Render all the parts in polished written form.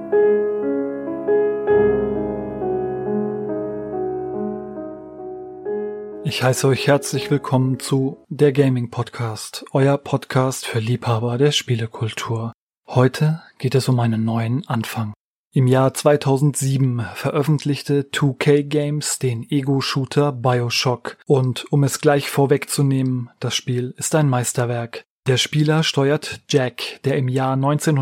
Ich heiße euch herzlich willkommen zu der Gaming Podcast, euer Podcast für Liebhaber der Spielekultur. Heute geht es um einen neuen Anfang. Im Jahr 2007 veröffentlichte 2K Games den Ego-Shooter BioShock und um es gleich vorwegzunehmen, das Spiel ist ein Meisterwerk. Der Spieler steuert Jack, der im Jahr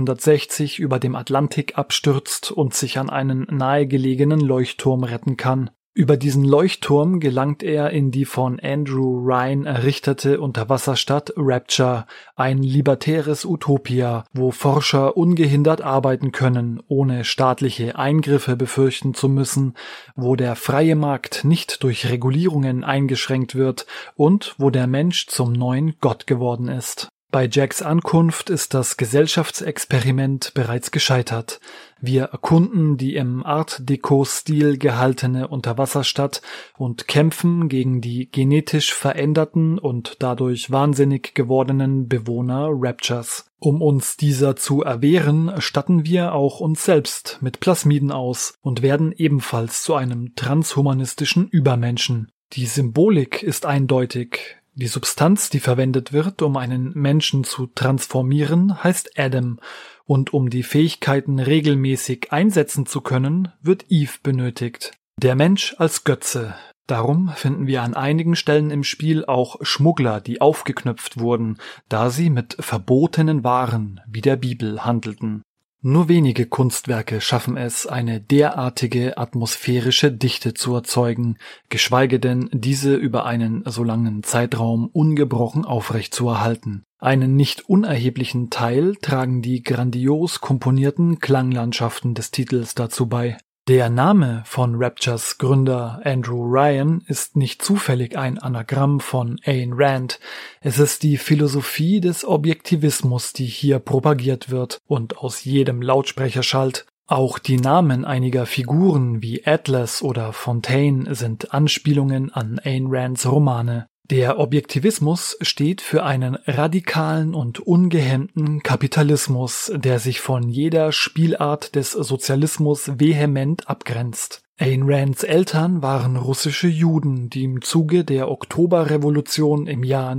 1960 über dem Atlantik abstürzt und sich an einen nahegelegenen Leuchtturm retten kann. Über diesen Leuchtturm gelangt er in die von Andrew Ryan errichtete Unterwasserstadt Rapture, ein libertäres Utopia, wo Forscher ungehindert arbeiten können, ohne staatliche Eingriffe befürchten zu müssen, wo der freie Markt nicht durch Regulierungen eingeschränkt wird und wo der Mensch zum neuen Gott geworden ist. Bei Jacks Ankunft ist das Gesellschaftsexperiment bereits gescheitert. Wir erkunden die im Art-Deco-Stil gehaltene Unterwasserstadt und kämpfen gegen die genetisch veränderten und dadurch wahnsinnig gewordenen Bewohner Raptures. Um uns dieser zu erwehren, statten wir auch uns selbst mit Plasmiden aus und werden ebenfalls zu einem transhumanistischen Übermenschen. Die Symbolik ist eindeutig. Die Substanz, die verwendet wird, um einen Menschen zu transformieren, heißt Adam, und um die Fähigkeiten regelmäßig einsetzen zu können, wird Eve benötigt. Der Mensch als Götze. Darum finden wir an einigen Stellen im Spiel auch Schmuggler, die aufgeknüpft wurden, da sie mit verbotenen Waren wie der Bibel handelten. Nur wenige Kunstwerke schaffen es, eine derartige atmosphärische Dichte zu erzeugen, geschweige denn diese über einen so langen Zeitraum ungebrochen aufrechtzuerhalten. Einen nicht unerheblichen Teil tragen die grandios komponierten Klanglandschaften des Titels dazu bei. Der Name von Raptures Gründer Andrew Ryan ist nicht zufällig ein Anagramm von Ayn Rand. Es ist die Philosophie des Objektivismus, die hier propagiert wird und aus jedem Lautsprecher schallt. Auch die Namen einiger Figuren wie Atlas oder Fontaine sind Anspielungen an Ayn Rands Romane. Der Objektivismus steht für einen radikalen und ungehemmten Kapitalismus, der sich von jeder Spielart des Sozialismus vehement abgrenzt. Ayn Rands Eltern waren russische Juden, die im Zuge der Oktoberrevolution im Jahr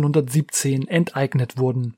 1917 enteignet wurden.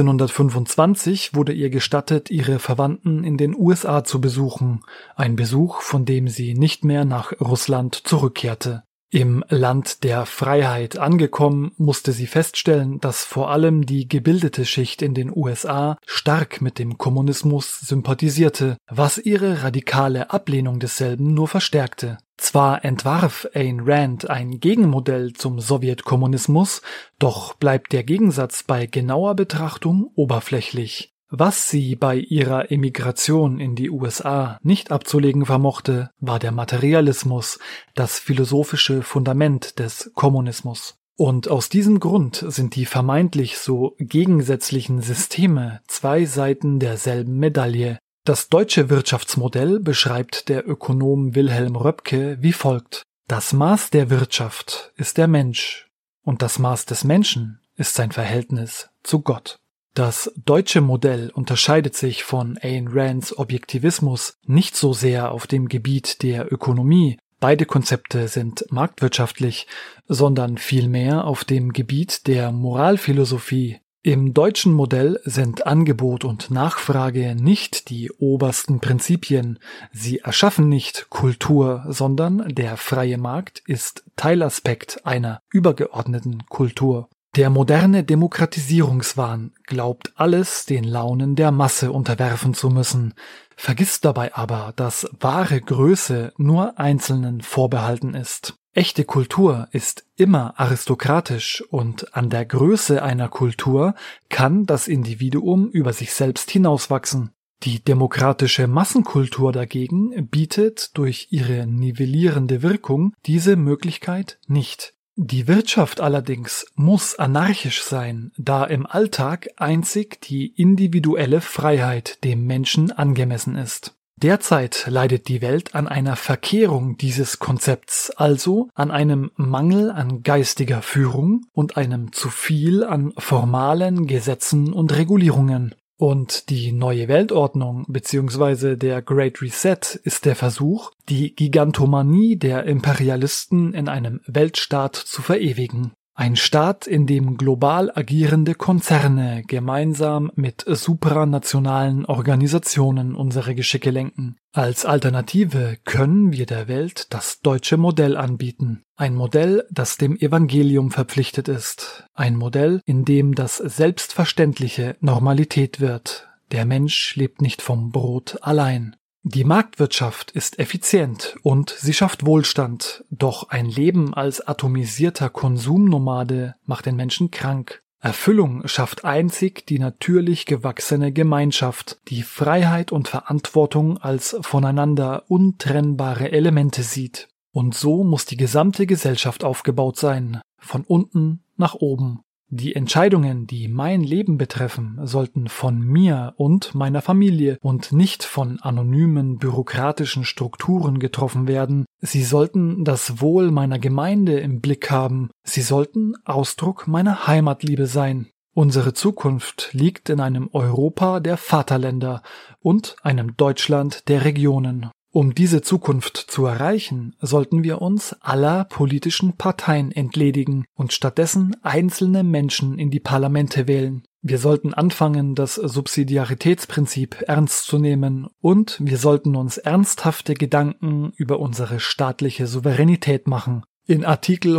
1925 wurde ihr gestattet, ihre Verwandten in den USA zu besuchen, ein Besuch, von dem sie nicht mehr nach Russland zurückkehrte. Im Land der Freiheit angekommen, musste sie feststellen, dass vor allem die gebildete Schicht in den USA stark mit dem Kommunismus sympathisierte, was ihre radikale Ablehnung desselben nur verstärkte. Zwar entwarf Ayn Rand ein Gegenmodell zum Sowjetkommunismus, doch bleibt der Gegensatz bei genauer Betrachtung oberflächlich. Was sie bei ihrer Emigration in die USA nicht abzulegen vermochte, war der Materialismus, das philosophische Fundament des Kommunismus. Und aus diesem Grund sind die vermeintlich so gegensätzlichen Systeme zwei Seiten derselben Medaille. Das deutsche Wirtschaftsmodell beschreibt der Ökonom Wilhelm Röpke wie folgt: Das Maß der Wirtschaft ist der Mensch und das Maß des Menschen ist sein Verhältnis zu Gott. Das deutsche Modell unterscheidet sich von Ayn Rands Objektivismus nicht so sehr auf dem Gebiet der Ökonomie, beide Konzepte sind marktwirtschaftlich, sondern vielmehr auf dem Gebiet der Moralphilosophie. Im deutschen Modell sind Angebot und Nachfrage nicht die obersten Prinzipien, sie erschaffen nicht Kultur, sondern der freie Markt ist Teilaspekt einer übergeordneten Kultur. Der moderne Demokratisierungswahn glaubt alles den Launen der Masse unterwerfen zu müssen, vergisst dabei aber, dass wahre Größe nur Einzelnen vorbehalten ist. Echte Kultur ist immer aristokratisch und an der Größe einer Kultur kann das Individuum über sich selbst hinauswachsen. Die demokratische Massenkultur dagegen bietet durch ihre nivellierende Wirkung diese Möglichkeit nicht. Die Wirtschaft allerdings muss anarchisch sein, da im Alltag einzig die individuelle Freiheit dem Menschen angemessen ist. Derzeit leidet die Welt an einer Verkehrung dieses Konzepts, also an einem Mangel an geistiger Führung und einem zu viel an formalen Gesetzen und Regulierungen. Und die neue Weltordnung bzw. der Great Reset ist der Versuch, die Gigantomanie der Imperialisten in einem Weltstaat zu verewigen. Ein Staat, in dem global agierende Konzerne gemeinsam mit supranationalen Organisationen unsere Geschicke lenken. Als Alternative können wir der Welt das deutsche Modell anbieten. Ein Modell, das dem Evangelium verpflichtet ist. Ein Modell, in dem das Selbstverständliche Normalität wird. Der Mensch lebt nicht vom Brot allein. Die Marktwirtschaft ist effizient und sie schafft Wohlstand, doch ein Leben als atomisierter Konsumnomade macht den Menschen krank. Erfüllung schafft einzig die natürlich gewachsene Gemeinschaft, die Freiheit und Verantwortung als voneinander untrennbare Elemente sieht. Und so muss die gesamte Gesellschaft aufgebaut sein, von unten nach oben. Die Entscheidungen, die mein Leben betreffen, sollten von mir und meiner Familie und nicht von anonymen bürokratischen Strukturen getroffen werden. Sie sollten das Wohl meiner Gemeinde im Blick haben. Sie sollten Ausdruck meiner Heimatliebe sein. Unsere Zukunft liegt in einem Europa der Vaterländer und einem Deutschland der Regionen. Um diese Zukunft zu erreichen, sollten wir uns aller politischen Parteien entledigen und stattdessen einzelne Menschen in die Parlamente wählen. Wir sollten anfangen, das Subsidiaritätsprinzip ernst zu nehmen und wir sollten uns ernsthafte Gedanken über unsere staatliche Souveränität machen. In Artikel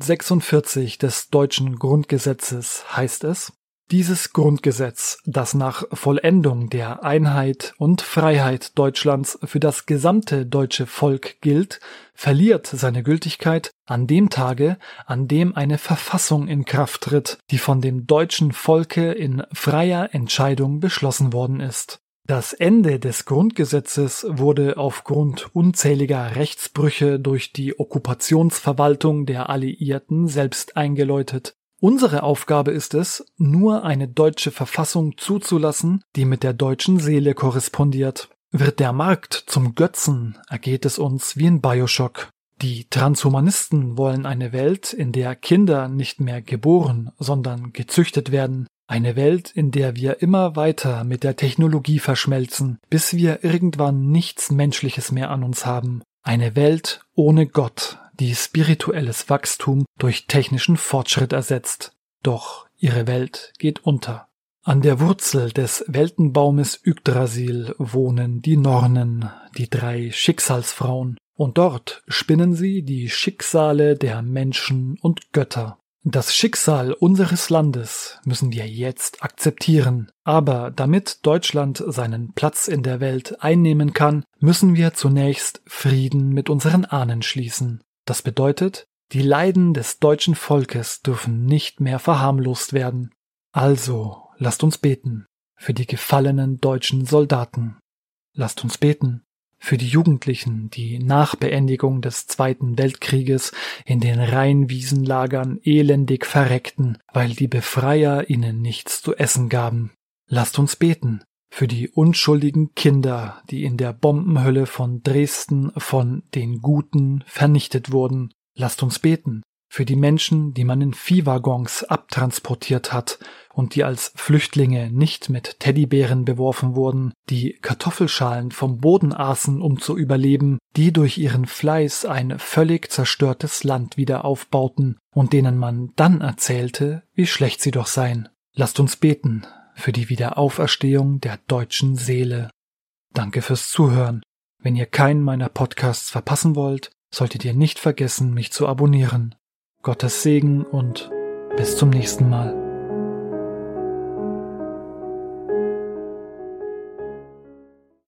146 des deutschen Grundgesetzes heißt es: Dieses Grundgesetz, das nach Vollendung der Einheit und Freiheit Deutschlands für das gesamte deutsche Volk gilt, verliert seine Gültigkeit an dem Tage, an dem eine Verfassung in Kraft tritt, die von dem deutschen Volke in freier Entscheidung beschlossen worden ist. Das Ende des Grundgesetzes wurde aufgrund unzähliger Rechtsbrüche durch die Okkupationsverwaltung der Alliierten selbst eingeläutet. Unsere Aufgabe ist es, nur eine deutsche Verfassung zuzulassen, die mit der deutschen Seele korrespondiert. Wird der Markt zum Götzen, ergeht es uns wie in Bioshock. Die Transhumanisten wollen eine Welt, in der Kinder nicht mehr geboren, sondern gezüchtet werden. Eine Welt, in der wir immer weiter mit der Technologie verschmelzen, bis wir irgendwann nichts Menschliches mehr an uns haben. Eine Welt ohne Gott, die spirituelles Wachstum durch technischen Fortschritt ersetzt. Doch ihre Welt geht unter. An der Wurzel des Weltenbaumes Yggdrasil wohnen die Nornen, die 3 Schicksalsfrauen, und dort spinnen sie die Schicksale der Menschen und Götter. Das Schicksal unseres Landes müssen wir jetzt akzeptieren. Aber damit Deutschland seinen Platz in der Welt einnehmen kann, müssen wir zunächst Frieden mit unseren Ahnen schließen. Das bedeutet, die Leiden des deutschen Volkes dürfen nicht mehr verharmlost werden. Also, lasst uns beten für die gefallenen deutschen Soldaten. Lasst uns beten für die Jugendlichen, die nach Beendigung des Zweiten Weltkrieges in den Rheinwiesenlagern elendig verreckten, weil die Befreier ihnen nichts zu essen gaben. Lasst uns beten für die unschuldigen Kinder, die in der Bombenhölle von Dresden von den Guten vernichtet wurden. Lasst uns beten für die Menschen, die man in Viehwaggons abtransportiert hat und die als Flüchtlinge nicht mit Teddybären beworfen wurden, die Kartoffelschalen vom Boden aßen, um zu überleben, die durch ihren Fleiß ein völlig zerstörtes Land wieder aufbauten und denen man dann erzählte, wie schlecht sie doch seien. Lasst uns beten für die Wiederauferstehung der deutschen Seele. Danke fürs Zuhören. Wenn ihr keinen meiner Podcasts verpassen wollt, solltet ihr nicht vergessen, mich zu abonnieren. Gottes Segen und bis zum nächsten Mal.